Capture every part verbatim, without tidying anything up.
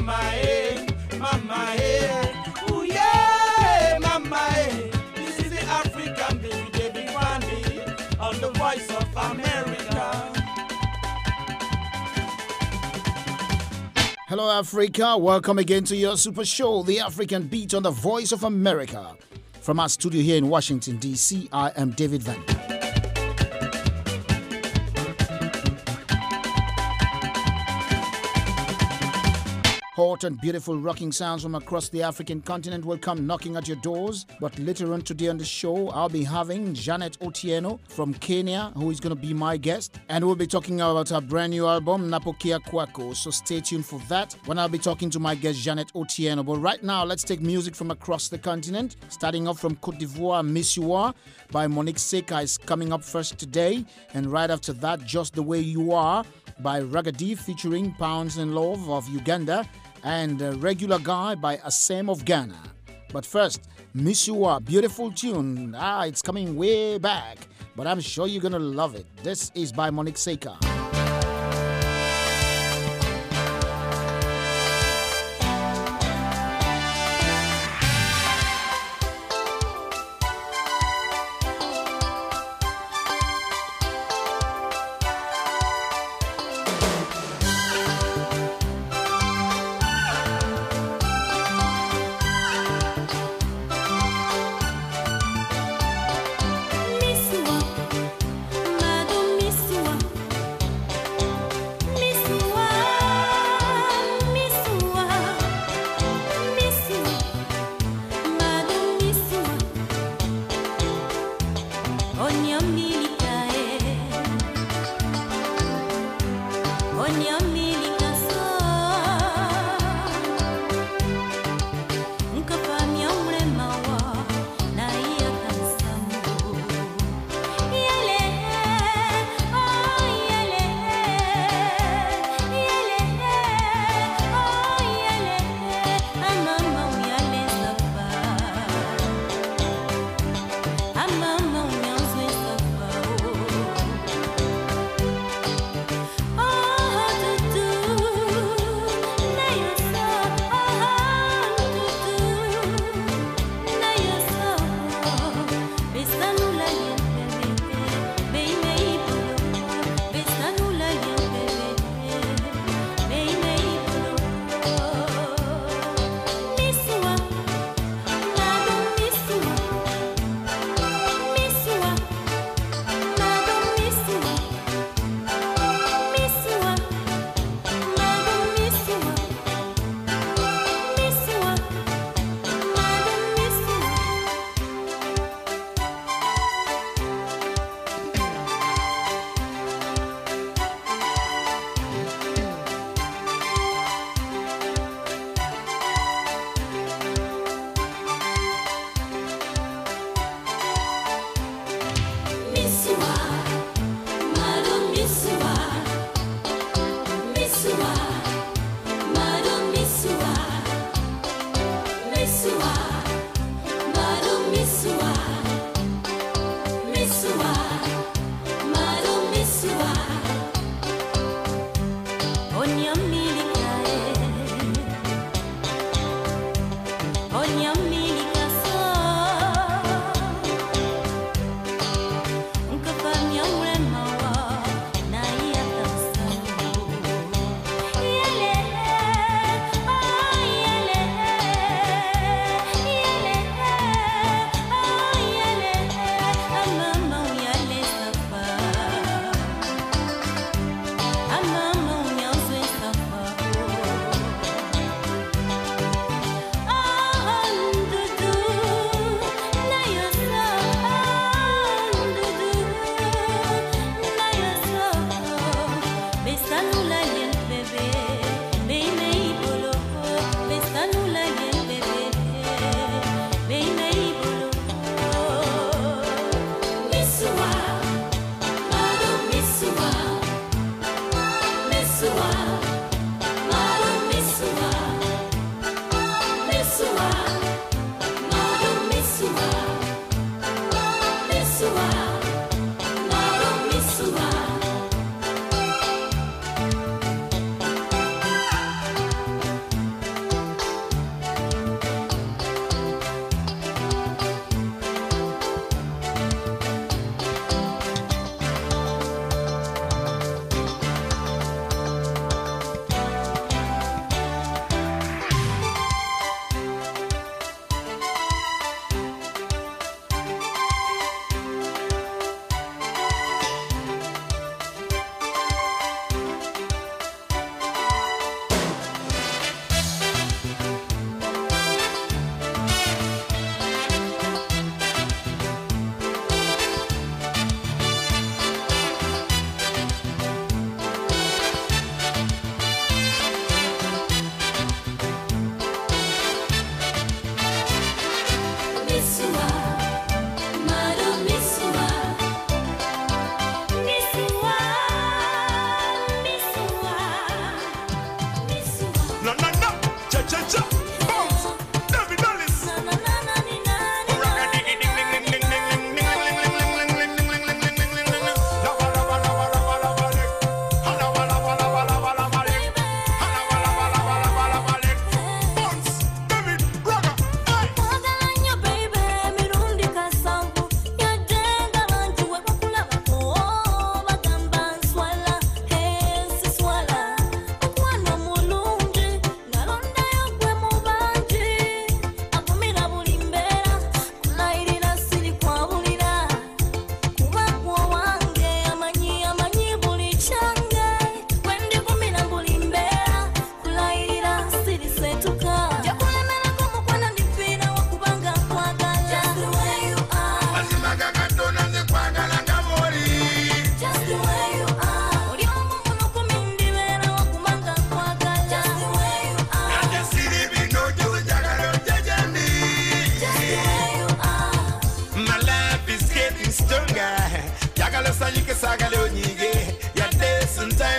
mama, eh, mama, eh, ooh yeah, mama, eh. This is the African baby, David Brandy, on the Voice of America. Hello, Africa. Welcome again to your super show, The African Beat on the Voice of America. From our studio here in Washington, D C, I am David Van. Hot and beautiful rocking sounds from across the African continent will come knocking at your doors. But later on today on the show, I'll be having Janet Otieno from Kenya, who is going to be my guest. And we'll be talking about her brand new album, Napokea Kwako. So stay tuned for that when I'll be talking to my guest, Janet Otieno. But right now, let's take music from across the continent. Starting off from Cote d'Ivoire, Miss You Are by Monique Seka is coming up first today. And right after that, Just the Way You Are by Ragadi featuring Pounds and Love of Uganda. And a Regular Guy by Asem of Ghana. But first, Miss You Are, beautiful tune. Ah, it's coming way back, but I'm sure you're gonna love it. This is by Monique Seka.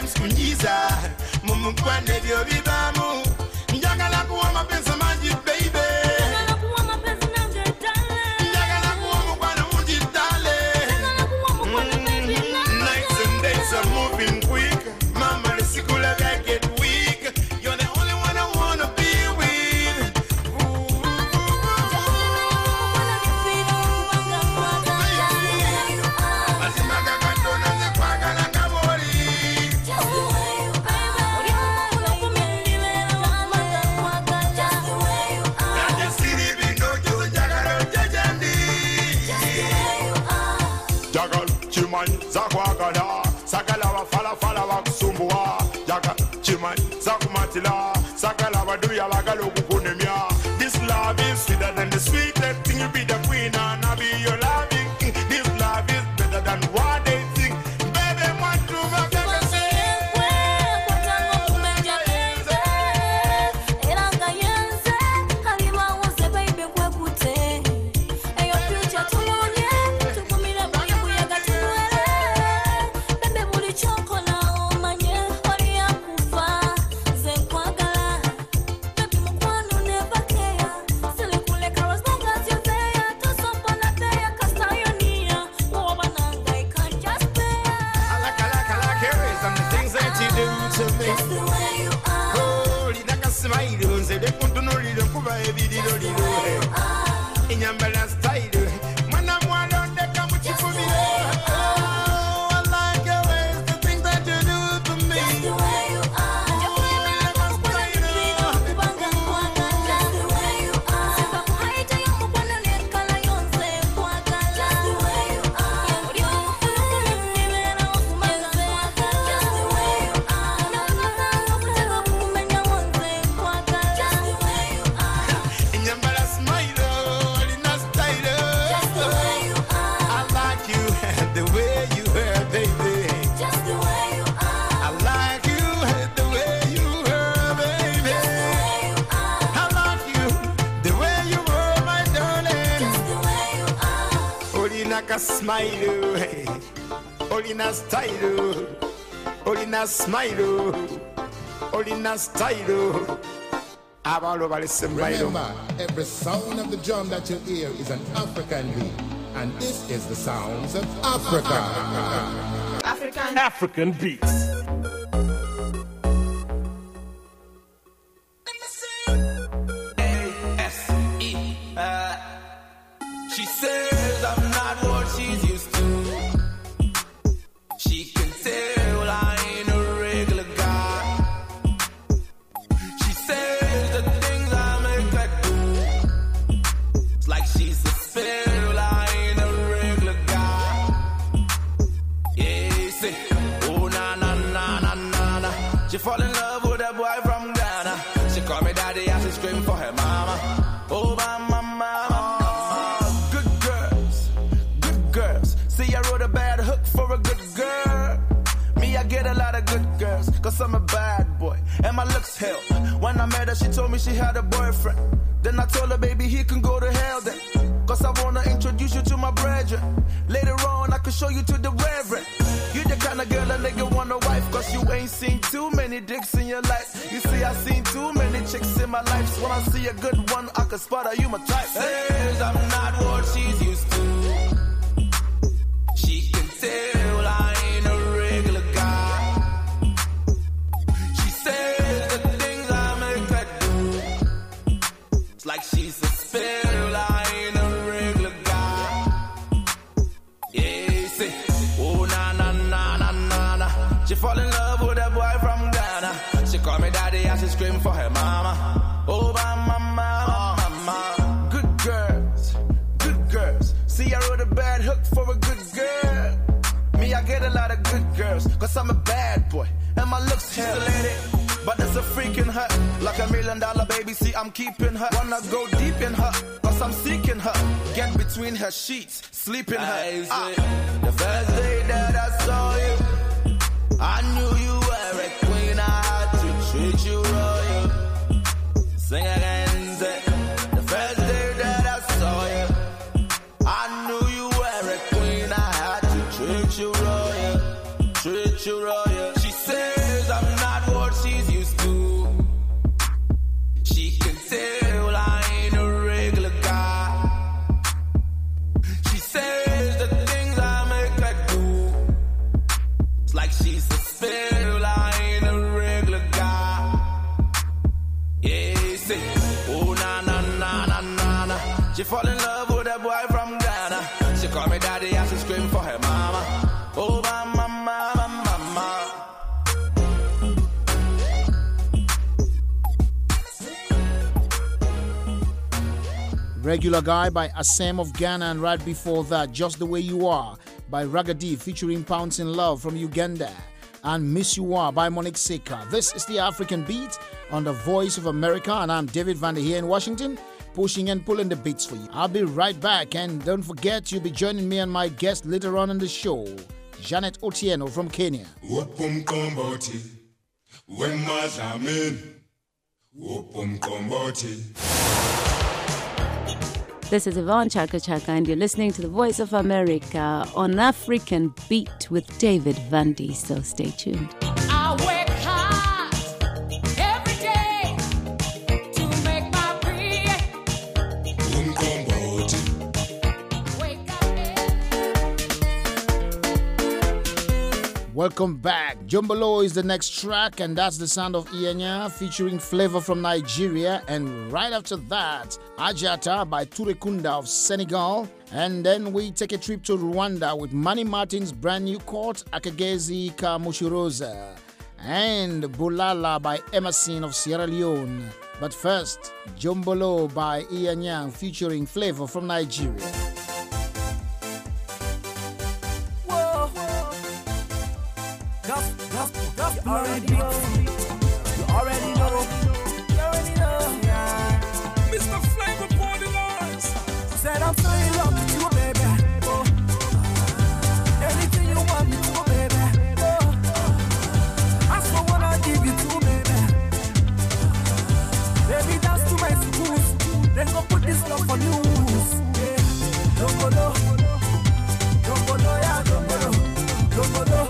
James kunyiza mumukwane byo bibamu njagala kuwa mapenzi mangi baby njagala kuwa mapenzi nange dale njagala kuwa mukwano mungi dale njagala kuwa mukwano baby nights and days are moving quick mama lesikula get weak you're the only one I wanna be with Asimaga katona nyekwagala kabori Zakwagala, Sakala wa fala fala wa kusumbua, Jaka Chiman, Zakumatila, Sakala wa duya wagalo kukunemia. This love is sweeter than the sweetest thing. You be the queen and I be your loving king. This love is better than what they think. Baby, want to make a smile, hey. Olina style, Olina smile, Olina style. Remember, every sound of the drum that you hear is an African beat, and this is the sounds of Africa. African African beats. She says I'm not what she's used to. She can tell I ain't a regular guy. She says the things I make her do. It's like she's a spell, I ain't a regular guy. Yeah, say, oh na na na na na na. She fall in love with a boy from Ghana. She call me daddy and she scream for her mama. Oh my mama. For a good girl, me I get a lot of good girls, cause I'm a bad boy, and my looks hell. When I met her, she told me she had a boyfriend. Then I told her, baby, he can go to hell then, cause I wanna introduce you to my brethren. Later on, I can show you to the reverend. You the kind of girl a nigga want a wife, cause you ain't seen too many dicks in your life. You see, I seen too many chicks in my life, so when I see a good one, I can spot her, you my type. Says I'm not what she's used to. She can tell I ain't a regular guy. She says the things I make her do. It's like she's a spell, I ain't a regular guy. Yeah, say, oh na na na na na na. She fall in love with a boy from Ghana. She call me daddy and she scream for her mama. Oh my mama, mama. Good girls, good girls. See, I wrote a bad hook for a good girl. Me, I get a lot of good girls, cause I'm a bad boy, and my looks hell. But there's a freak in her, like a million dollar baby, see I'm keeping her. Wanna go deep in her, cause I'm seeking her. Get between her sheets, sleep in her. Ah. The first day that I saw you, I knew you were a queen, I had to treat you royal. Sing again, say, the first day that I saw you, I knew you were a queen, I had to treat you royal, treat you royal. She said She fall in love with a boy from Ghana. She call me daddy and she scream for her mama. Oh, mama, mama, mama. Regular Guy by Asem of Ghana, and right before that, Just the Way You Are by Ragadi featuring Pounds in Love from Uganda, and Miss You Are by Monique Seka. This is the African Beat on the Voice of America, and I'm David Vander here in Washington, pushing and pulling the beats for you. I'll be right back, and don't forget you'll be joining me and my guest later on in the show, Janet Otieno from Kenya. Wopum komboti, wema zamin. Wopum komboti. This is Yvonne Chaka Chaka, and you're listening to the Voice of America on African Beat with David Vandy. So stay tuned. I work hard every day to make my bread. Wake up. Welcome back. Jombolo is the next track, and that's the sound of Ianya featuring Flavor from Nigeria. And right after that, Ajata by Turekunda of Senegal. And then we take a trip to Rwanda with Manny Martin's brand new court, Akagezi Ka Mushuroza. And Bulala by Emerson of Sierra Leone. But first, Jombolo by Ianya featuring Flavor from Nigeria. You already know. You already know. You already know. Yeah. Mister Flavor for the lines. Said I'm so in love with you, baby. Oh. Anything you want me to, baby. Oh. I so wanna give you to, baby. Baby, dance to my schools. Then go put this love on news. Yeah. Don't go low. Don't go low, yeah. Don't go low. Don't go low.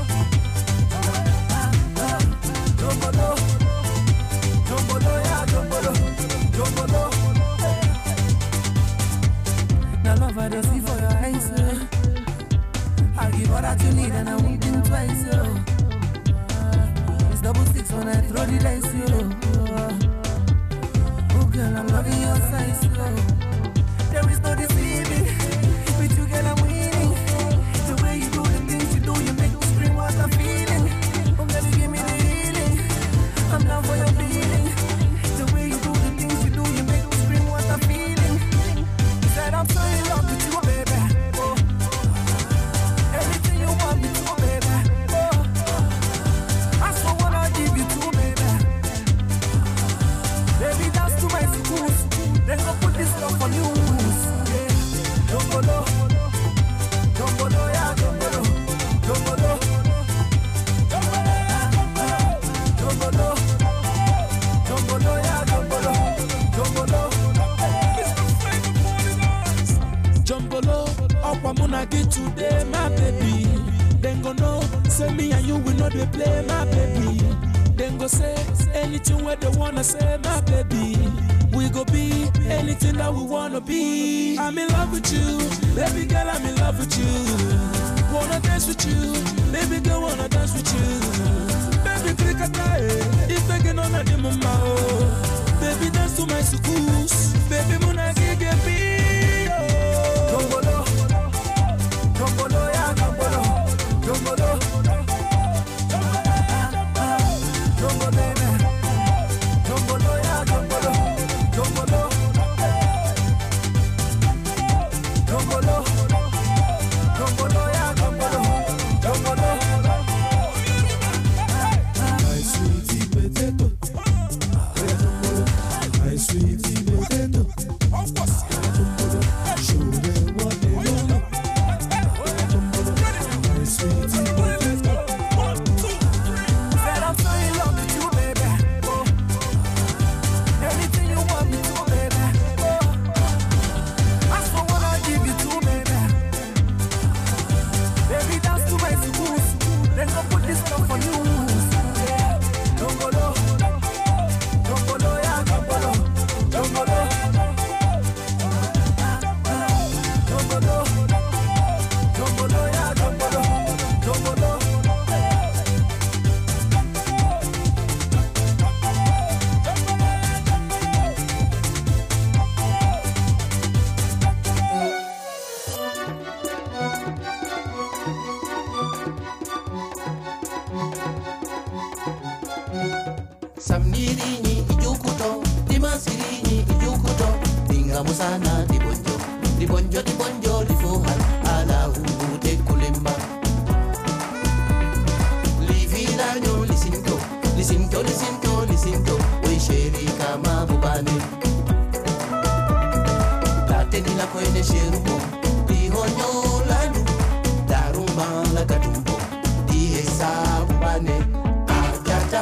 I don't see for your eyes, so I'll give all that you need and I won't think twice, so it's double six when I throw the dice, yo. Oh girl, I'm loving your size, so there is no deceiving. With you, girl, I'm winning. The way you do the things you do, you make me scream what I'm feeling. Oh girl, you give me the healing. I'm down for your feeling. The way you do the things you do, you make me scream what I'm feeling. Said I'm so in love with you, baby. Oh. Anything you want me to, baby. Oh. I so wanna give you to, baby. Baby, dance to my schools. Then go put this love on you. Yeah. Don't go low. Don't go low, yeah. Don't go low. Don't go low. Don't go low. Don't go low. Don't go low, yeah. Don't go low. Don't go low. Jombolo, up a muna get today, my baby. Then go know, say me and you will not be play, my baby. Then go say anything where they wanna say, my baby. We go be anything that we wanna be. I'm in love with you, baby girl, I'm in love with you. Wanna dance with you, baby girl, wanna dance with you. Baby, click a tie, if I get on a demo, baby, dance to my schools, baby, muna get get me. Jombolo, Jombolo, yeah, Jombolo, Jombolo, Jombolo, baby, Jombolo, yeah, Jombolo, Jombolo, Jombolo, Jombolo, yeah, Jombolo, Jombolo. Samnirini ijukuto, dimasirini ijukuto, dinga musana dibonjo, dibonjo dibonjo difuhal ala hu de kulimba. Livilanyo lisinto, lisinto lisinto lisinto, we sheri kama bubane. Tateni la kwene sherumo, dihonyo lanu, darumba la katumbo, dihesa bubane. Ajata.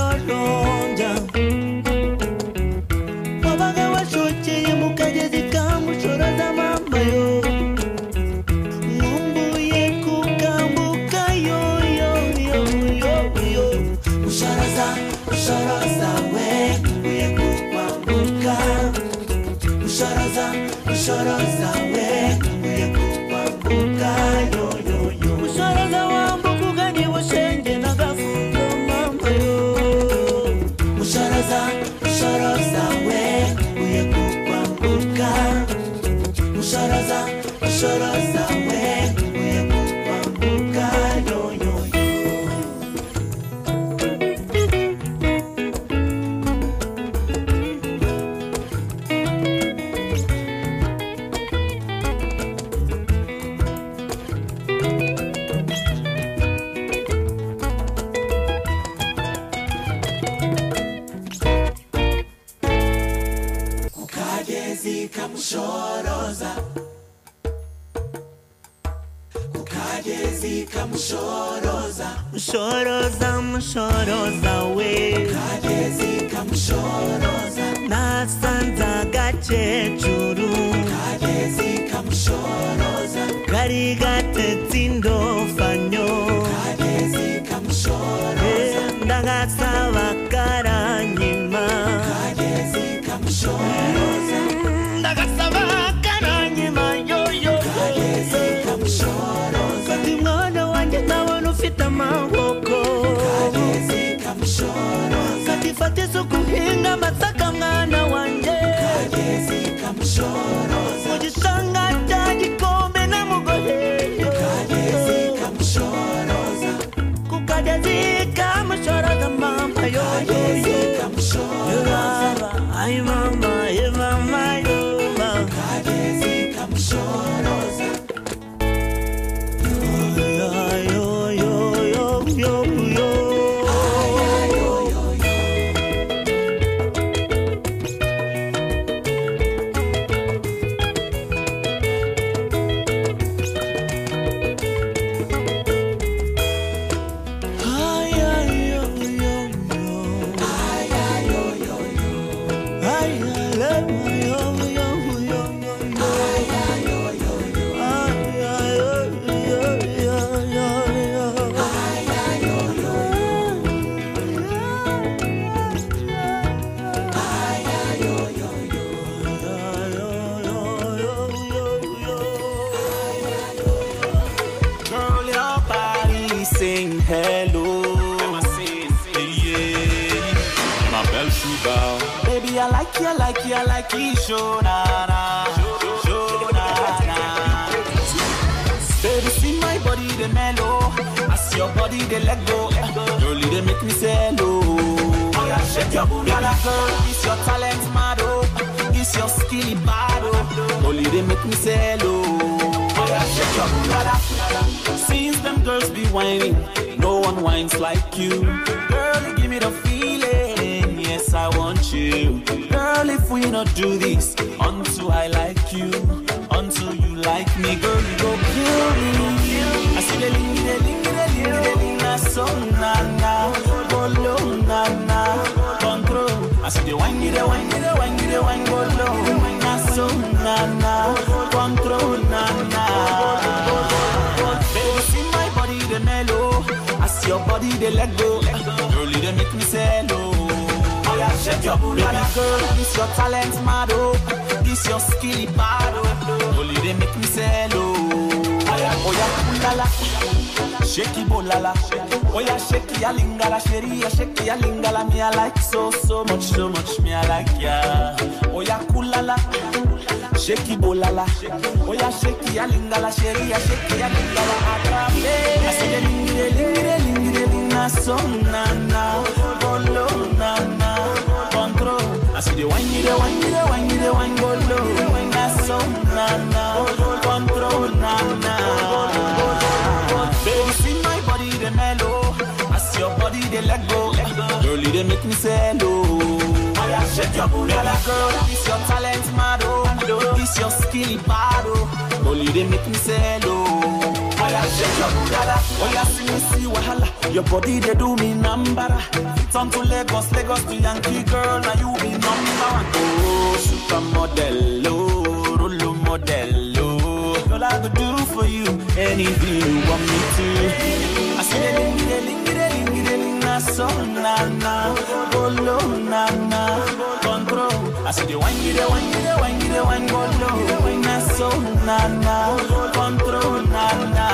Wabaga washokeye mu kagezi ka Mushoroza, mushoroza we, uye kukwambuka yo yo yo. Mushoroza wambu kugani washenge na gafuko mama yo. Mushoroza, mushoroza we, uye kukwambuka. Mushoroza, mushoroza we, uye kukwambuka yo yo yo. Mushoroza, ukagezika mushoroza, mushoroza mushoroza we, ukagezika mushoroza, nasanza gachechuru, ukagezika mushoroza, karigate tindo fanyo, ukagezika mushoroza, ndagasava karanyima, ukagezika mushoroza. Fatiso kuhinga mataka mwana wanje kagezika mushoroza ujisanga jaji kombe na mugohe kagezika mushoroza kukagezika mushoroza mama yo kagezika mushoroza ay mama ay mama yo kagezika mushoroza yo yo yo yo yo. Baby, I like you, I like you, I like you, show na na, show na na. Baby, see my body, the mellow. I see your body, the let go. Girlie, they make me say hello. Oh yeah, shake your booty, girl. It's your talent, mad oh. It's your skilly bad oh. Girlie, they make me say hello. Oh yeah, shake your booty. Since them girls be whining, no one whines like you. Girl, you give me the feeling. Yes, I want you. Girl, if we not do this until I like you, until you like me, girl, you go kill me. I see the ling, the ling, the ling, the ling, na so na na, go low na na, control. I see the wine, the wine, the wine, the wine, go low, na so na na, control na na. Baby, see my body, the mellow. I see your body, they let go. Girl, they make me say hello. Shake your booty, girl. This your talent, mad oh. This your skilly bad oh. Only they make me say hello. Oh yeah, ulala, shake it bolala. Oh yeah, shake it lingala, sheria, shake it lingala. Me I like so so much, so much. Me I like ya. Oh yeah, kulala, shake it bolala. Oh yeah, shake it lingala, sheria, shake it lingala. I see the lingi, lingi, lingi, lingi, na so na na, bolo na na. I see the wine, the wine, the wine, the wine, go low. Wine that's so na na, control na na. Baby, see my body, the mellow. I see your body, they let go. Girlie, they make me say hello. I shake your booty, girl. This your talent, mad oh. This your skilly bad oh. Girlie, they make me say hello. I shake your booty, oh yeah, see me see wahala. Your body, they do me number. Turn to Lagos, Lagos to Yankee girl, now you be number one. Oh, supermodel, oh, rolo model, oh. All I could do for you, anything you want me to. I see the lingy, the lingy, the lingy, the lingy, na so na na, go low na na, control. I see the wine, the wine, the wine, the wine. na na, control na na.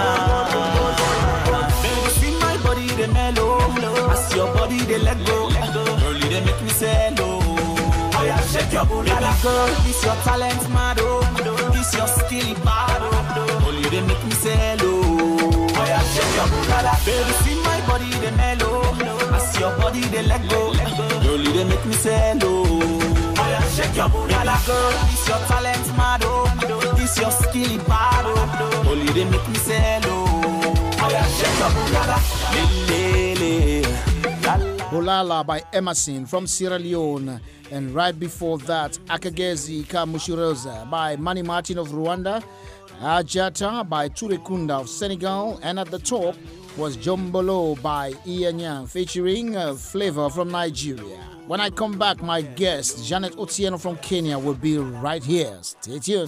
Baby, see my body the mellow, as your body they let go. Girl, you they make me say hello. Oh yeah, shake your booty, baby girl. This your talent, mad oh. This your skill, bad oh. Girl, you they make me say hello. Oh yeah, shake your booty, baby. See my body the mellow, as your body they let go. Girl, you they make me say hello. Oh yeah, shake your booty, girl. This your talent, mad oh. This your skill, bad oh. Girl, you they make me say hello. Oh yeah, shake your booty, Olala by Emerson from Sierra Leone. And right before that, Akagezi Kamushiroza by Manny Martin of Rwanda. Ajata by Ture Kunda of Senegal. And at the top was Jombolo by Ianyang featuring uh, Flavor from Nigeria. When I come back, my guest, Janet Otieno from Kenya, will be right here. Stay tuned.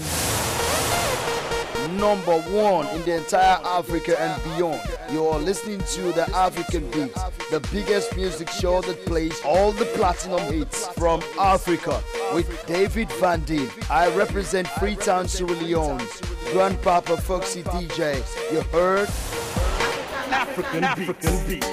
Number one in the entire Africa and beyond. You're listening to the African Beat, the biggest music show that plays all the platinum hits from Africa with David Van Dien. I represent Freetown, Sierra Leone. Grandpapa Foxy D J. You heard? African, African Beat.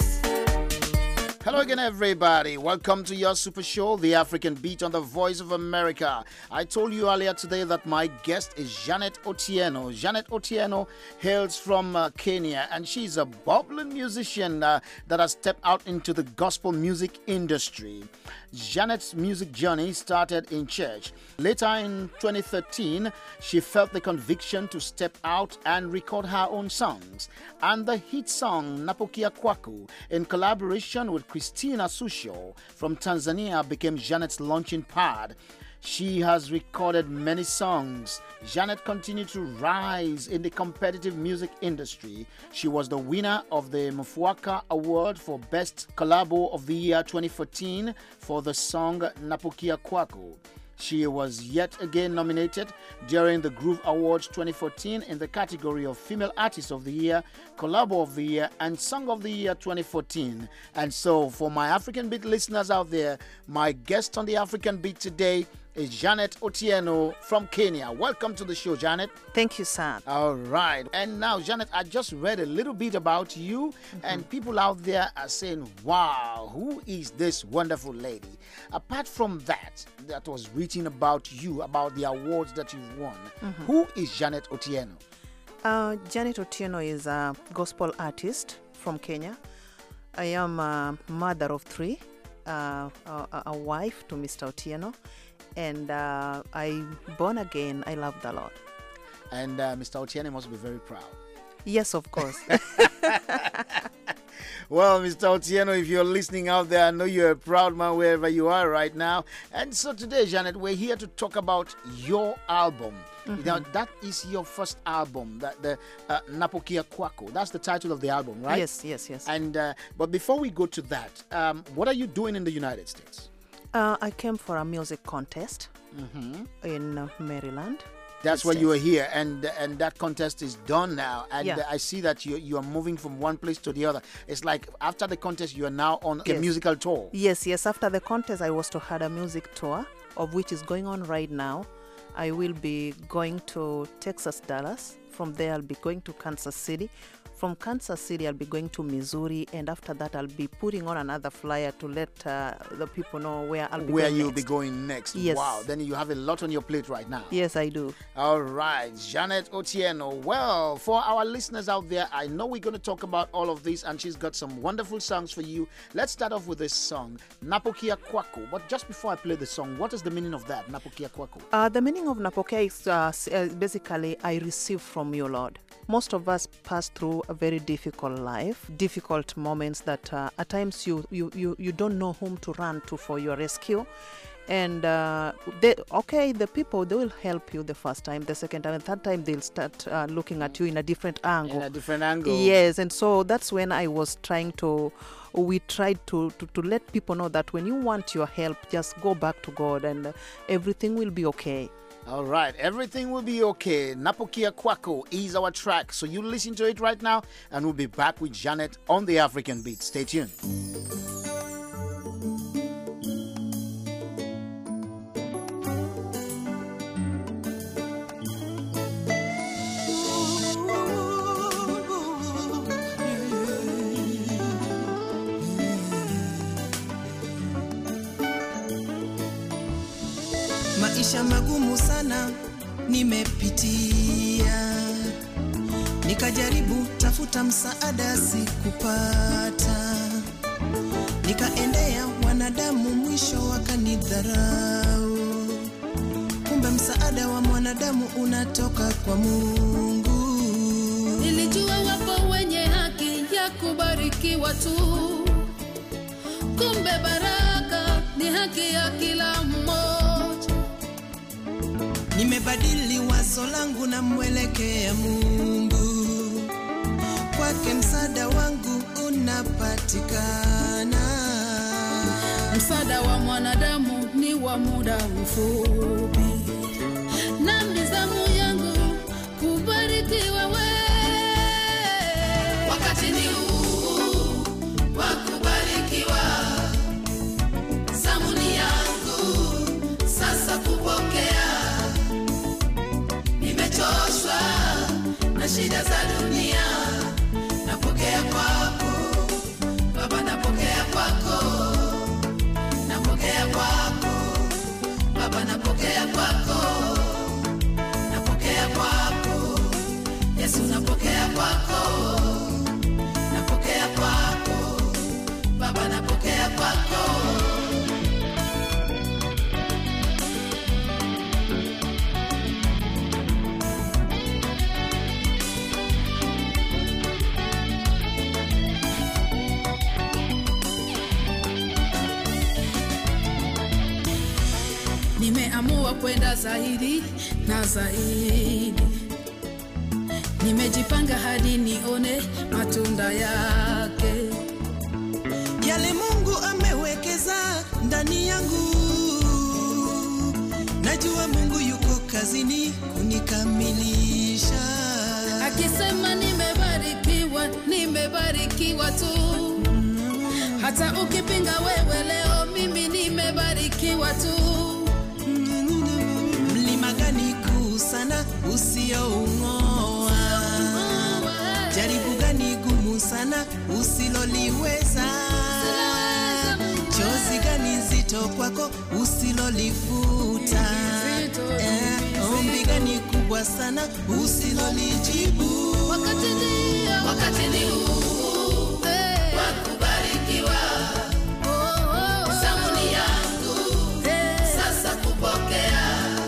Hello again, everybody. Welcome to your super show, The African Beat on the Voice of America. I told you earlier today that my guest is Janet Otieno. Janet Otieno hails from uh, Kenya, and she's a bubbling musician uh, that has stepped out into the gospel music industry. Janet's music journey started in church. Later in twenty thirteen, she felt the conviction to step out and record her own songs. And the hit song Napokia Kwaku, in collaboration with Christina Susho from Tanzania, became Janet's launching pad. She has recorded many songs. Janet continued to rise in the competitive music industry. She was the winner of the Mfuaka Award for Best Collabo of the Year twenty fourteen for the song Napokia Kwaku. She was yet again nominated during the Groove Awards twenty fourteen in the category of Female Artist of the Year, Collabo of the Year, and Song of the Year twenty fourteen. And so, for my African Beat listeners out there, my guest on the African Beat today is Janet Otieno from Kenya. Welcome to the show, Janet. Thank you, sir. All right. And now, Janet, I just read a little bit about you, mm-hmm. and people out there are saying, wow, who is this wonderful lady? Apart from that, that was written about you, about the awards that you've won, mm-hmm. who is Janet Otieno? Uh, Janet Otieno is a gospel artist from Kenya. I am a mother of three, uh, a, a wife to Mister Otieno. And uh, I'm born again. I love the Lord. And uh, Mister Otieno must be very proud. Yes, of course. Well, Mister Otieno, if you're listening out there, I know you're a proud man wherever you are right now. And so today, Janet, we're here to talk about your album. Mm-hmm. Now, that is your first album, that the uh, Napokia Kwaku. That's the title of the album, right? Yes, yes, yes. And uh, but before we go to that, um, what are you doing in the United States? Uh, I came for a music contest mm-hmm. in uh, Maryland. That's why you were here, and and that contest is done now. And yeah. I see that you you are moving from one place to the other. It's like after the contest, you are now on yes. a musical tour. Yes, yes. After the contest, I was to have a music tour, of which is going on right now. I will be going to Texas, Dallas. From there, I'll be going to Kansas City. From Kansas City, I'll be going to Missouri, and after that, I'll be putting on another flyer to let uh, the people know where I'll be where going you'll next. be going next. Yes. Wow, then you have a lot on your plate right now. Yes, I do. All right, Janet Otieno. Well, for our listeners out there, I know we're going to talk about all of this, and she's got some wonderful songs for you. Let's start off with this song, Napokia Kwaku. But just before I play the song, what is the meaning of that, Napokia Kwaku? Uh, the meaning of Napokia is uh, basically, I receive from you, Lord. Most of us pass through a very difficult life, difficult moments that uh, at times you, you, you, you don't know whom to run to for your rescue. And uh, they, okay, the people, they will help you the first time, the second time, and third time they'll start uh, looking at you in a different angle. In a different angle. Yes, and so that's when I was trying to, we tried to, to, to let people know that when you want your help, just go back to God and uh, everything will be okay. All right, everything will be okay. Napokia Kwaku is our track. So you listen to it right now, and we'll be back with Janet on the African Beat. Stay tuned. maisha magumu sana nimepitia, nikajaribu tafuta msaada sikupata, nikaendea wanadamu mwisho wakanidharau, kumbe msaada wa mwanadamu unatoka kwa Mungu. Nilijua wapo wenye haki ya kubarikiwa tu, kumbe baraka ni haki ya kila mmoja. Nimebadili wazo langu na mwelekea Mungu, kwake msaada wangu unapatikana. Msaada wa mwanadamu ni wa muda mfupi, na mizamu yangu kubarikiwa wewe. Wakati ni huu wa kubarikiwa, zamu ni yangu sasa kupokea. Nimechoshwa na shida za dunia, napokea kwako Baba, napokea kwako, napokea kwako Baba, napokea kwako, napokea kwako Yesu, napokea kwako, napokea kwako Baba, napokea kwako. Nimeamua kwenda zaidi na zaidi, nimejipanga hadi nione matunda yake. Yale Mungu amewekeza ndani yangu, najua Mungu yuko kazini kunikamilisha. Akisema nimebarikiwa, nimebarikiwa tu. Hata ukipinga wewe leo, mimi nimebarikiwa tu. Mlima gani kuu sana usioung'oa? Jaribu gani gumu sana usiloliweza? Chozi gani zito kwako usilolifuta? Eh, ombi gani kubwa sana usilolijibu? Wakati ndio, wakati ni huu wa kubarikiwa, zamu ni yangu sasa kupokea.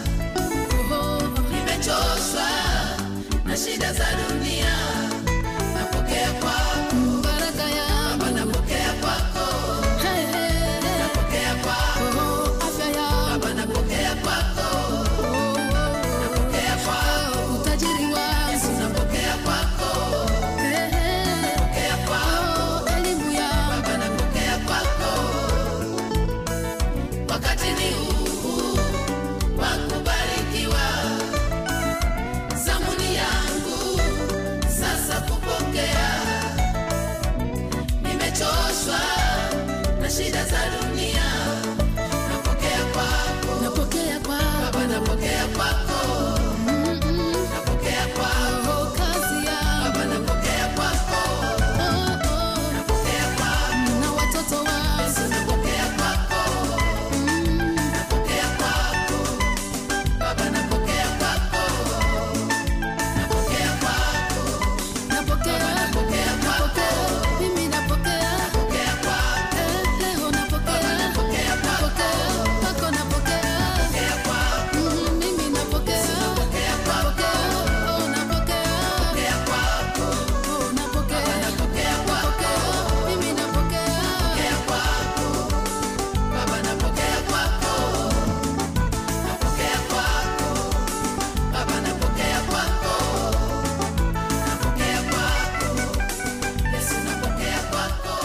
Nimechoshwa na shida za dunia, napokea kwako baraka yangu Baba, napokea kwako, napokea kwako afya yangu Baba, napokea kwako, napokea kwako utajiri wangu Yesu, napokea kwako, napokea kwako elimu yangu Baba, napokea kwako. Wakati ni huu wa kubarikiwa, zamu ni yangu sasa kupokea. Nimechoshwa na shida za dunia, napokea kwako, napokea kwako Baba, napokea kwako, napokea kwako kazi yangu Baba, napokea kwako, napokea kwako na watoto wangu Yesu, napokea kwako, napokea kwako Baba, napokea kwako, napokea kwako napokea, napokea kwako, mimi napokea, napokea kwako, eh, leo napokea, napokea kwako, kwako napokea, napokea kwako, mm, mimi napokea, napokea kwako, oh napokea, napokea kwako, oh napokea, napokea kwako, mimi napokea, napokea kwako Baba, napokea kwako, napokea kwako Baba, napokea kwako, napokea kwako Yesu, napokea kwako.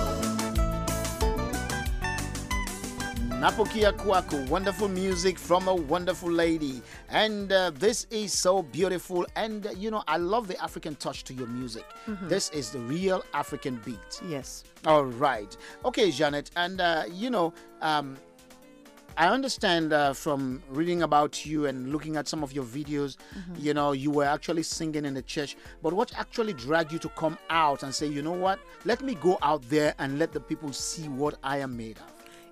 Napokia Kwako, wonderful music from a wonderful lady. And uh, this is so beautiful. And, uh, you know, I love the African touch to your music. Mhm. This is the real African beat. Yes. All right. Okay, Janet. And, uh, you know, um, I understand uh, from reading about you and looking at some of your videos, Mhm. you know, you were actually singing in the church. But what actually dragged you to come out and say, you know what, let me go out there and let the people see what I am made of?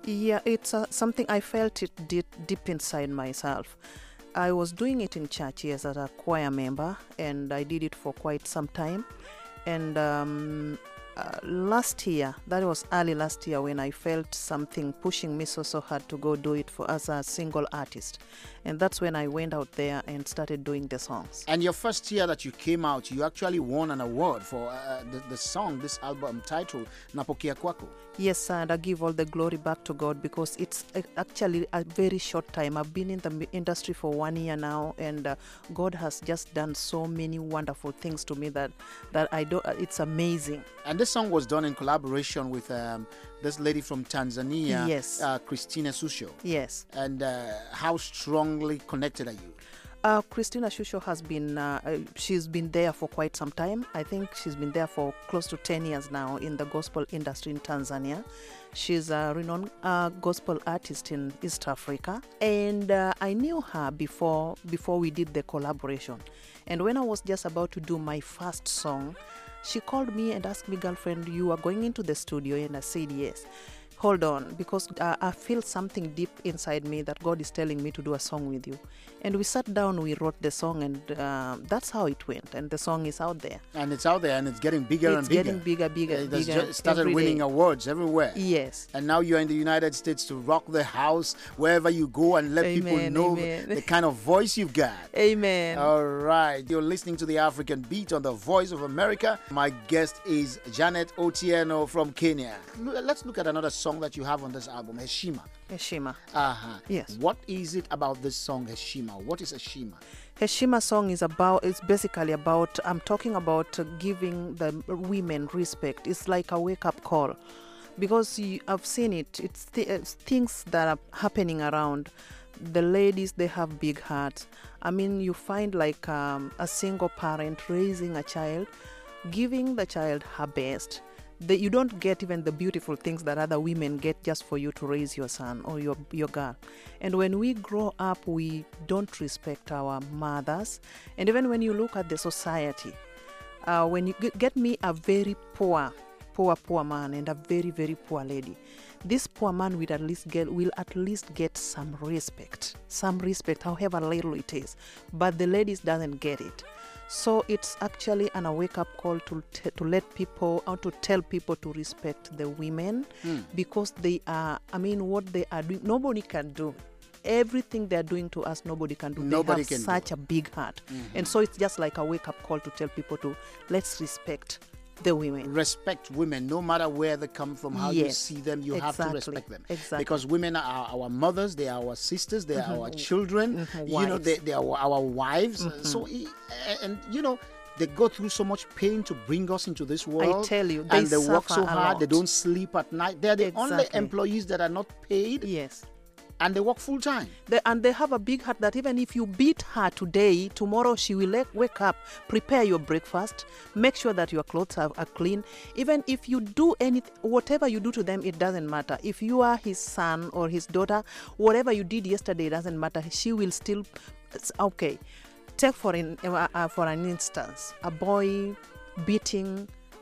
Yeah, it's uh, something I felt it deep, deep inside myself. I was doing it in church, yes, as a choir member, and I did it for quite some time. And um, uh, last year, that was early last year, when I felt something pushing me so so hard to go do it for as a single artist, and that's when I went out there and started doing the songs. And your first year that you came out, you actually won an award for uh, the, the song, this album titled Napokea Kwako. Yes, and I give all the glory back to God, because it's uh, actually a very short time. I've been in the m- industry for one year now, and uh, God has just done so many wonderful things to me that that I don't. Uh, it's amazing. And this song was done in collaboration with um, this lady from Tanzania, Yes. uh, Christina Susho. Yes. And uh, how strongly connected are you? Uh, Christina Shusho has been, uh, uh, she's been there for quite some time. I think she's been there for close to ten years now in the gospel industry in Tanzania. She's a renowned uh, gospel artist in East Africa. And uh, I knew her before, before we did the collaboration. And when I was just about to do my first song, she called me and asked me, girlfriend, you are going into the studio? And I said, yes. Hold on, because uh, I feel something deep inside me that God is telling me to do a song with you. And we sat down, we wrote the song, and uh, that's how it went. And the song is out there. And it's out there, and it's getting bigger It's and bigger. getting bigger, bigger, It has bigger ju- started every winning day. awards everywhere. Yes. And now you're in the United States to rock the house wherever you go and let people Amen, know amen. the kind of voice you've got. Amen. All right. You're listening to the African Beat on the Voice of America. My guest is Janet Otieno from Kenya. Lo- Let's look at another song that you have on this album, Heshima. Heshima. Uh-huh. Yes. What is it about this song, Heshima? What is Heshima? Heshima song is about, it's basically about, I'm talking about uh, giving the women respect. It's like a wake-up call, because you, I've seen it. It's, th- it's things that are happening around. The ladies, they have big hearts. I mean, you find like um, a single parent raising a child, giving the child her best. The, you don't get even the beautiful things that other women get just for you to raise your son or your, your girl. And when we grow up, we don't respect our mothers. And even when you look at the society, uh, when you get, get me a very poor, poor, poor man and a very, very poor lady, this poor man will at least get will at least get some respect, some respect, however little it is. But the ladies doesn't get it. So it's actually an a wake-up call to t- to let people, or to tell people to respect the women, Mm. because they are, I mean, what they are doing, nobody can do. Everything they're doing to us, nobody can do. Nobody they have can do such a big heart. Mhm. And so it's just like a wake-up call to tell people to, let's respect the women. Respect women, no matter where they come from, how you Yes, see them, you have to exactly, respect them. exactly. Because women are our mothers, they are our sisters, they are Mhm. our children, Mhm, you know, wives. they, they are our wives. Mhm. So, e- and you know, they go through so much pain to bring us into this world. tell you, they and they work suffer so a hard. They lot. don't sleep at night. They're the only Exactly. employees that are not paid. Yes. And they work full time. They, and they have a big heart that even if you beat her today, tomorrow she will like, wake up, prepare your breakfast, make sure that your clothes are, are clean. Even if you do anything, whatever you do to them, it doesn't matter. If you are his son or his daughter, whatever you did yesterday, it doesn't matter. She will still, it's okay. Take for, in, uh, uh, for an instance, a boy beating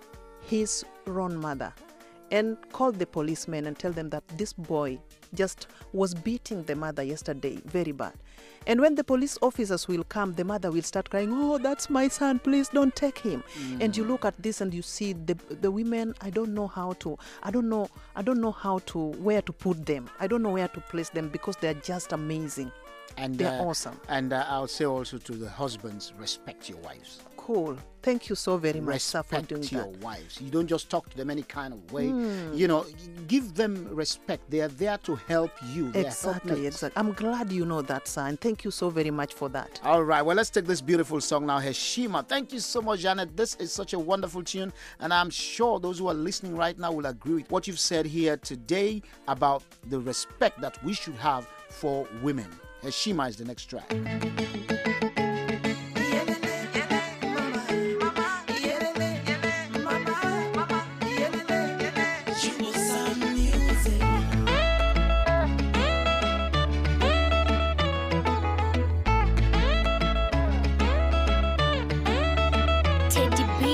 his own mother, and call the policemen and tell them that this boy just was beating the mother yesterday very bad. And when the police officers will come, the mother will start crying, oh, that's my son, please don't take him. Mm. And you look at this and you see the the women, I don't know how to, I don't know, I don't know how to, where to put them. I don't know where to place them, because they're just amazing. And they're uh, awesome. And uh, I'll say also to the husbands, respect your wives. Cool. Thank you so very much, sir, for Respect doing your that. wives. You don't just talk to them any kind of way. Mm. You know, give them respect. They are there to help you. They are Exactly, helpmates. exactly. I'm glad you know that, sir, and thank you so very much for that. All right, well, let's take this beautiful song now, Heshima. Thank you so much, Janet. This is such a wonderful tune, and I'm sure those who are listening right now will agree with what you've said here today about the respect that we should have for women. Heshima is the next track.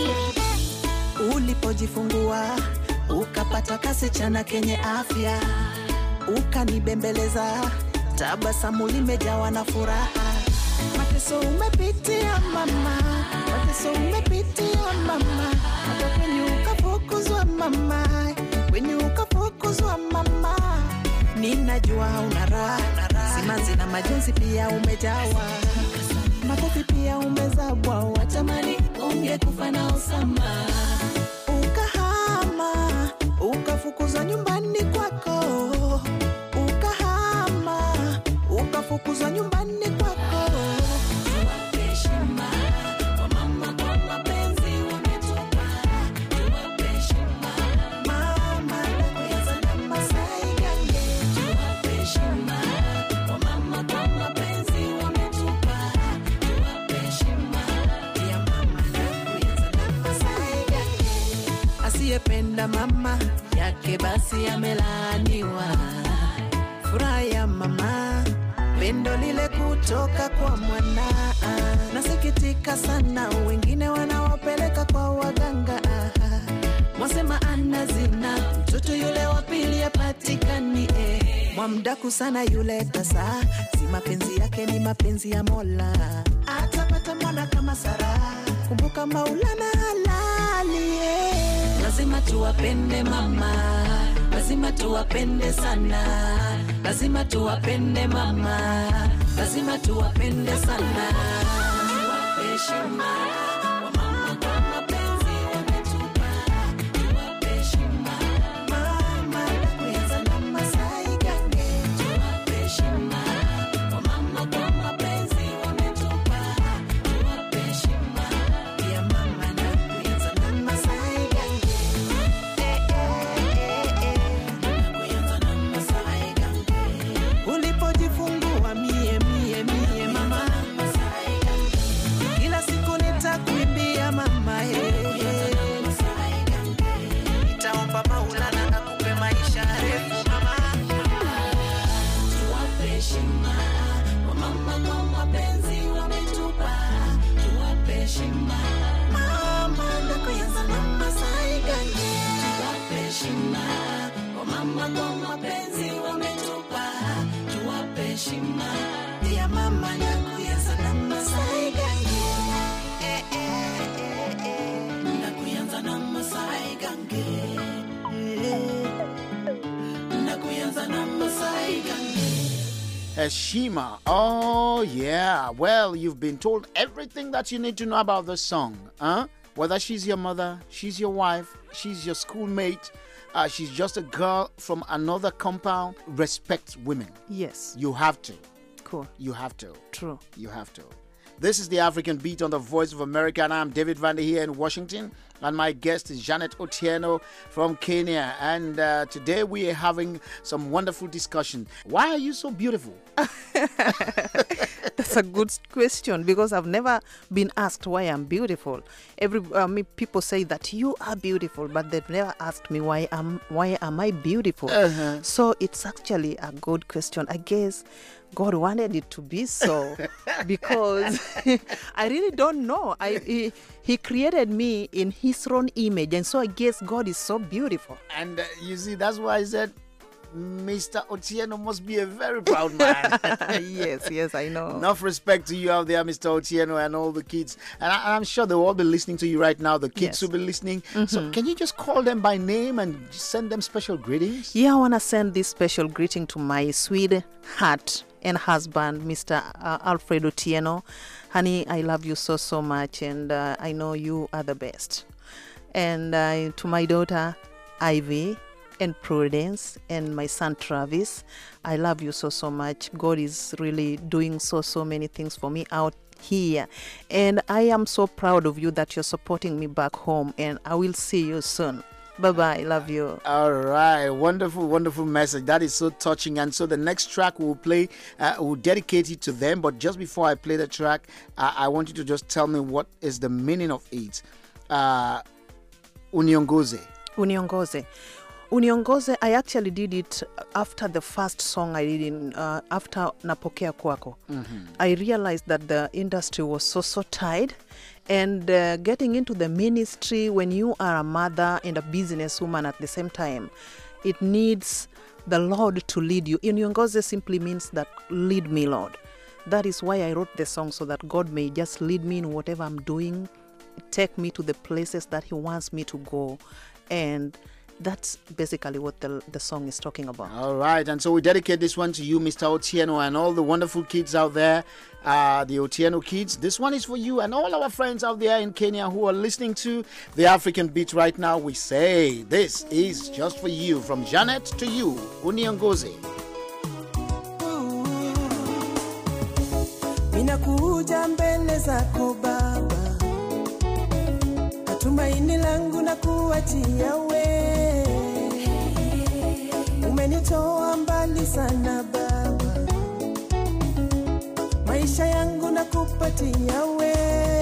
Ulipojifungua ukapata kasichana kenye afya, ukanibembeleza, tabasamu limejawa na furaha. Mateso umepitia mama, mateso umepitia mama, hata kwenye ukafukuzwa mama, kwenye ukafukuzwa mama. Ninajua una raha, simanzi na majonzi pia umejawa, makofi pia umezabwa, watamani ungekufa na Osama. Ukahama, ukafukuzwa nyumbani kwako, ukahama, ukafukuzwa nyumbani kwako. Tuwape heshima kwa mama, kwa mapenzi wametupa. Tuwape heshima mama, nakuyaza na Masai Gange. Tuwape heshima kwa mama, kwa mapenzi wametupa. Tuwape heshima ya mama, nakuyaza na Masai Gange. Asiyependa mama yake basi amelaaniwa. Furaha ya mama, pendo lile kutoka kwa mwana. Nasikitika sana, wengine wanawapeleka kwa waganga. Mwasema anazina, mtoto yule wa pili apatikani. eh. Mwamdaku sana yule tasa, si mapenzi yake ni mapenzi ya Mola. Atapata mwana kama Sara, kumbuka Maulana halali. eh. Lazima tuwapende mama, lazima tuwapende sana, lazima tuwapende mama, lazima tuwapende sana. Tuwape heshima kwa mama, kwa mapenzi wametupa. Tuwape heshima mama, nakuyaza na Masai Gange. Tuwape heshima kwa mama, kwa mapenzi wametupa. Tuwape heshima ya mama, nakuyaza na Masai Gange. Ulipojifungua mie mie mie mama, kila siku nitakuimbia mama, nitaomba Maulana akupe maisha refu mama. Tuwape heshima kwa mama, kwa mapenzi wametupa. Tuwape heshima mama, nakuyaza na Masai Gange. Tuwape heshima kwa mama, kwa mapenzi wametupa. Tuwape heshima ya mama, nakuyaza na Masai Gange. Eh, eh, eh, eh. Nakuyaza na Masai Gange. Eh, nakuyaza na Masai Gange. Heshima. Oh, yeah. Well, you've been told everything that you need to know about this song. Huh? Whether she's your mother, she's your wife, she's your schoolmate, uh, she's just a girl from another compound, respect women. Yes. You have to. Cool. You have to. True. You have to. This is the African Beat on the Voice of America, and I'm David Vandy here in Washington. And my guest is Janet Otieno from Kenya. And uh, today we are having some wonderful discussion. Why are you so beautiful? That's a good question, because I've never been asked why I'm beautiful. Every uh, me, people say that you are beautiful, but they've never asked me why am why am I beautiful. Uh-huh. So it's actually a good question. I guess God wanted it to be so, because I really don't know. I he, he created me in His own image, and so I guess God is so beautiful. And uh, you see, that's why I said Mister Otieno must be a very proud man. Yes, yes, I know. Enough respect to you out there, Mister Otieno, and all the kids. And I, I'm sure they'll all be listening to you right now. The kids Yes. will be listening. Mm-hmm. So can you just call them by name and send them special greetings? Yeah, I want to send this special greeting to my sweetheart and husband, Mister Uh, Alfredo Otieno. Honey, I love you so, so much, and uh, I know you are the best. And uh, to my daughter, Ivy, and Prudence, and my son, Travis, I love you so, so much. God is really doing so, so many things for me out here. And I am so proud of you that you're supporting me back home, and I will see you soon. Bye-bye. Love you. All right. Wonderful, wonderful message. That is so touching. And so the next track we'll play, uh, we'll dedicate it to them. But just before I play the track, uh, I want you to just tell me what is the meaning of it. Uh, Uniongoze. Uniongoze. Uniongoze, I actually did it after the first song I did in, uh, after Napokea Kwako. Mm-hmm. I realized that the industry was so, so tight. And uh, getting into the ministry when you are a mother and a businesswoman at the same time, it needs the Lord to lead you. Uniongoze simply means that lead me, Lord. That is why I wrote the song, so that God may just lead me in whatever I'm doing, take me to the places that he wants me to go. And that's basically what the, the song is talking about. All right, and so we dedicate this one to you, Mister Otieno, and all the wonderful kids out there, uh, the Otieno kids. This one is for you and all our friends out there in Kenya who are listening to the African Beat right now. We say this is just for you, from Janet to you, Uniongoze. Minakuja mbele zako Baba, tumaini langu na kuachia we. Umenitoa mbali sana Baba, maisha yangu na kupatia we.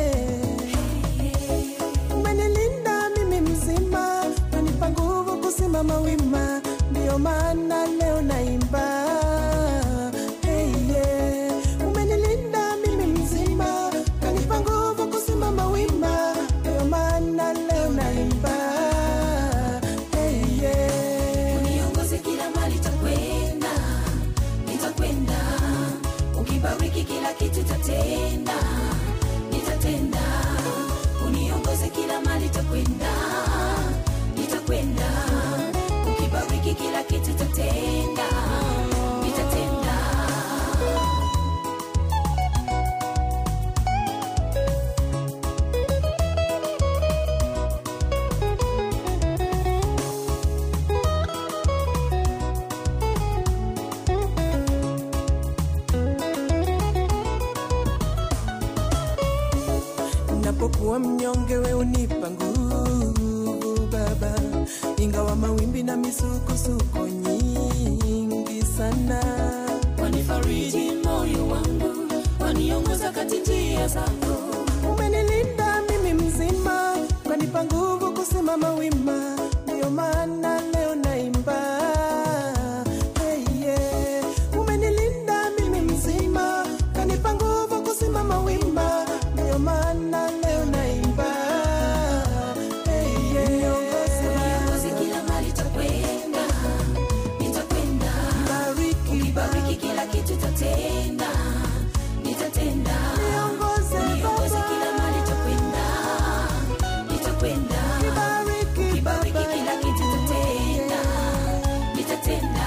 Umenilinda mimi mzima, unanipa nguvu kusimama wima, ndio maana leo naimba. Hey, yeah. Umenilinda mimi mzima, kanipa nguvu kusimama wima, ndio maana leo naimba. Hey, yeah. Uniongoze kila mahali nitakwenda, nitakwenda. Ukibariki kila kitu tatenda, nitatenda. Uniongoze kila mahali nitakwenda, nitakwenda. Ukibariki kila kitu tatenda, nitatenda. Napokuwa mnyonge we unipa nguvu Baba, ingawa mawimbi na misukosuko nyingi sana. Wanifariji moyo wangu, waniongoza kati njia zako. Umenilinda mimi mzima, kanipa nguvu kusimama wima, ndio maana leo naimba. Hey, yeah. Umenilinda mimi mzima, kanipa nguvu kusimama wima, ndio maana leo naimba. Hey, yeah. Uniongoze kila mahali nitakwenda, nitakwenda. Ukibariki kila kitu tatenda, nitatenda. Uniongoze kila mahali nitakwenda, nitakwenda. Ukibariki kila kitu tatenda, nitatenda.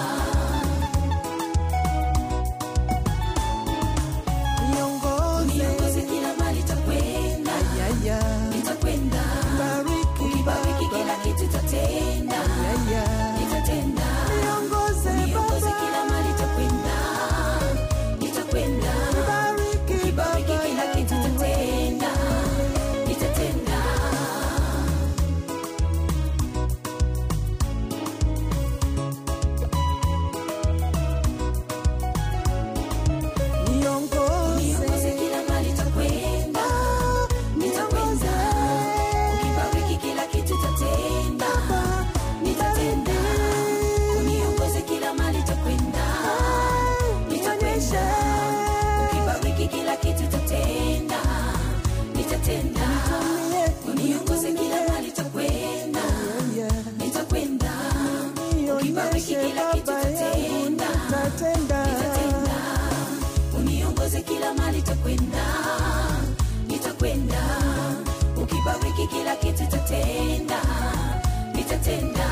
Uniongoze kila mahali nitakwenda, nitakwenda. Ukibariki kila kitu tatenda, nitatenda. Uniongoze kila mahali nitakwenda, nitakwenda. Ukibariki kila kitu tatenda, nitatenda. Uniongoze kila mahali nitakwenda, nitakwenda. Ukibariki kila kitu tatenda, nitatenda. Uniongoze kila mahali nitakwenda, nitakwenda. Ukibariki kila kitu tatenda, nitatenda. Uniongoze kila mahali nitakwenda, nitakwenda. Ukibariki kila kitu tatenda, nitatenda. Uniongoze kila mahali nitakwenda, nitakwenda. Ukibariki kila kitu tatenda, nitatenda.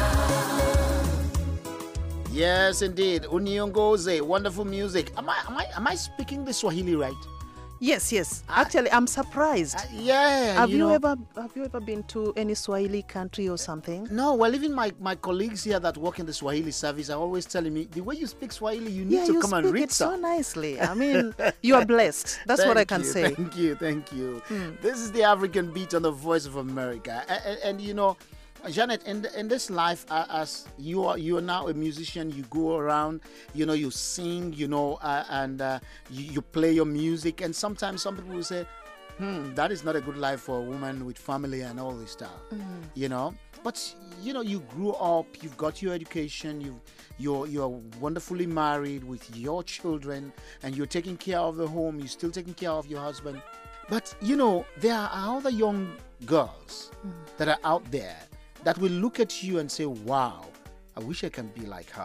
Yes, indeed. Uniongoze, wonderful music. Am I, am I, am I speaking the Swahili right? Yes, yes. Actually, I'm surprised. Uh, yeah. Have you you, know- ever have you ever been to any Swahili country or something? No, well, even my, my colleagues here that work in the Swahili service are always telling me, the way you speak Swahili, you need Yeah, to you come and speak read it so some. nicely. I mean, you are blessed. That's what I Thank can you, say. Thank you, thank you. Hmm. This is the African Beat on the Voice of America. And, and you know, Janet, in, in this life, uh, as you are, you are now a musician, you go around, you know, you sing, you know, uh, and uh, you, you play your music. And sometimes some people will say, hmm, that is not a good life for a woman with family and all this stuff, Mhm. you know. But, you know, you grew up, you've got your education, you you're, you're wonderfully married with your children, and you're taking care of the home, you're still taking care of your husband. But, you know, there are other young girls that are out there that will look at you and say, wow, I wish I can be like her.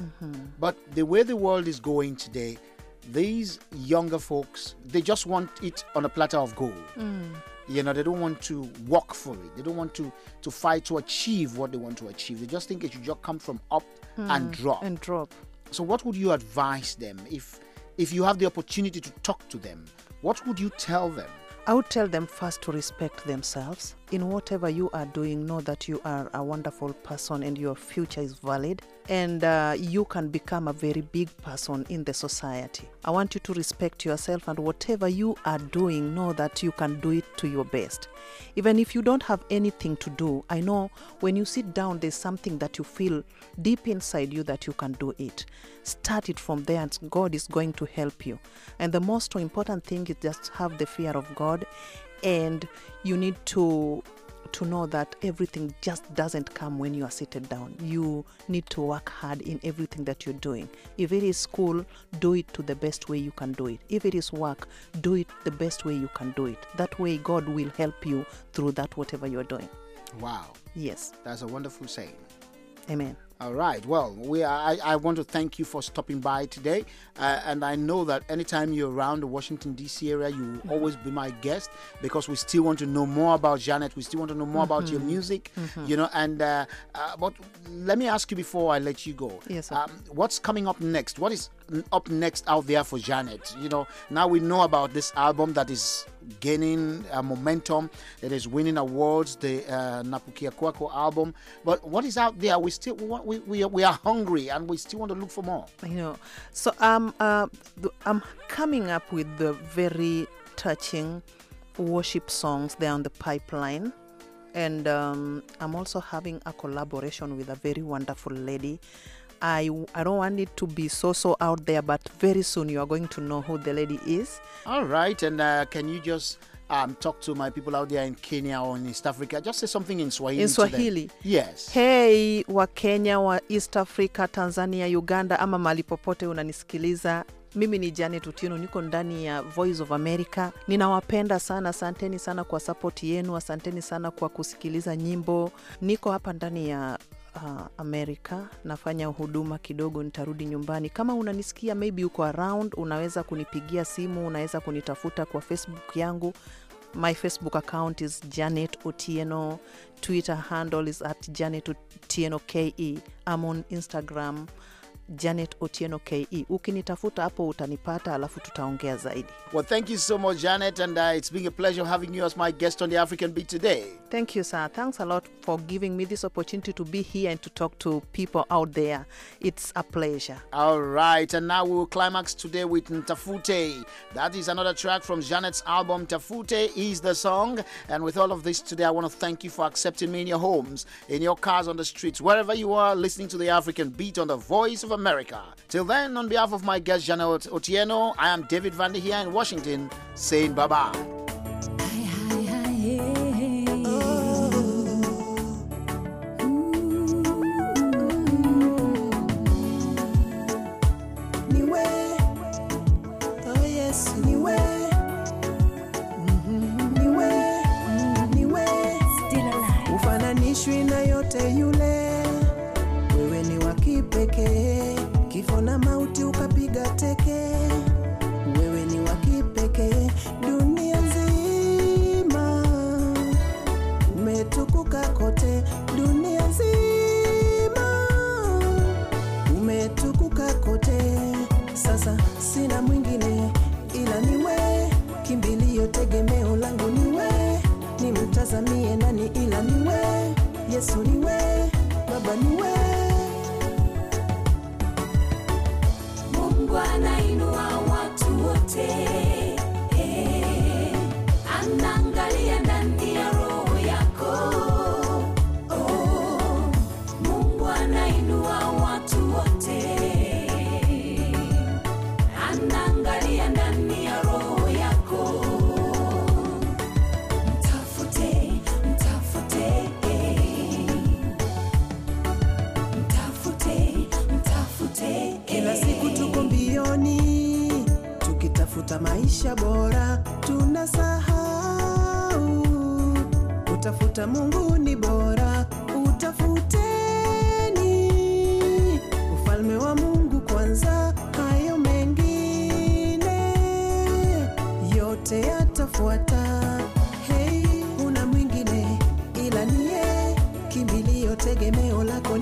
Mm-hmm. But the way the world is going today, these younger folks, they just want it on a platter of gold. Mm. You know, they don't want to work for it. They don't want to, to fight to achieve what they want to achieve. They just think it should just come from up mm. and drop. And drop. So what would you advise them if if you have the opportunity to talk to them? What would you tell them? I would tell them first to respect themselves. In whatever you are doing, know that you are a wonderful person and your future is valid. And uh, you can become a very big person in the society. I want you to respect yourself, and whatever you are doing, know that you can do it to your best. Even if you don't have anything to do, I know when you sit down, there's something that you feel deep inside you that you can do it. Start it from there, and God is going to help you. And the most important thing is just have the fear of God, and you need to to know that everything just doesn't come when you are seated down. You need to work hard in everything that you're doing. If it is school, do it to the best way you can do it. If it is work, do it the best way you can do it. That way God will help you through that, whatever you're doing. Wow. Yes. That's a wonderful saying. Amen. All right. Well, we are, I, I want to thank you for stopping by today. Uh, and I know that anytime you're around the Washington, D C area, you will mm-hmm. always be my guest, because we still want to know more about Janet. We still want to know more mm-hmm. about your music, mm-hmm. you know. And uh, uh, but let me ask you before I let you go. Yes, sir. Um, what's coming up next? What is up next out there for Janet? You know, now we know about this album that is gaining uh, momentum, that is winning awards, the uh, Napukia Kwako album. But what is out there? We still we we are, we are hungry, and we still want to look for more. You know, so um uh, I'm coming up with the very touching worship songs. They're on the pipeline, and um, I'm also having a collaboration with a very wonderful lady. I, I don't want it to be so so out there, but very soon you are going to know who the lady is. All right. And uh, can you just um, talk to my people out there in Kenya or in East Africa? Just say something in Swahili. In Swahili? To them. Yes. Hey, wa Kenya, wa East Africa, Tanzania, Uganda, ama mali popote unanisikiliza. Mimi ni Janet Otieno, niko ndani ya Voice of America. Ninawapenda sana, asanteni sana kwa support yenu, asanteni sana kwa kusikiliza nyimbo. Niko hapa ndani ya Uh, Amerika, nafanya huduma kidogo, nitarudi nyumbani. Kama unanisikia maybe uko around, unaweza kunipigia simu, unaweza kunitafuta kwa Facebook yangu. My Facebook account is Janet Otieno. Twitter handle is at Janet Otieno K E. I'm on Instagram Janet Otieno K E. Ukinitafuta hapo utanipata, alafu tutaongea zaidi. Well, thank you so much, Janet, and uh, it's been a pleasure having you as my guest on the African Beat today. Thank you, sir. Thanks a lot for giving me this opportunity to be here and to talk to people out there. It's a pleasure. All right, and now we will climax today with Ntafute. That is another track from Janet's album. Ntafute is the song. And with all of this today, I want to thank you for accepting me in your homes, in your cars, on the streets, wherever you are, listening to the African Beat on the Voice of America. Till then, on behalf of my guest, Janet Otieno, I am David Vandy here in Washington, saying bye-bye. Ufananishwi na yote yule, wewe ni wa kipekee. Kifo na mauti ukapiga teke, wewe ni wa kipekee. Dunia nzima umetukuka kote, dunia nzima umetukuka kote. Sasa sina mwingine ila niwe, kimbilio tegemeo langu niwe, nimtazamie nani ila niwe, Yesu niwe, Baba niwe. Mungu anainua watu wote, eh, anaangalia ndani ya roho yako. Oh, Mungu anainua watu wote, anaangalia ndani ya roho yako. Mtafute, mtafute, mtafute, mtafute. Kila siku tuko mbioni, tukitafuta maisha bora, tunasahau utafuta Mungu ni bora. Utafuteni ufalme wa yote yatafuata. Hey, una mwingine ila niye, kimbilio tegemeo lako